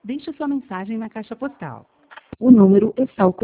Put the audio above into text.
Deixe sua mensagem na caixa postal. O número está ocupado.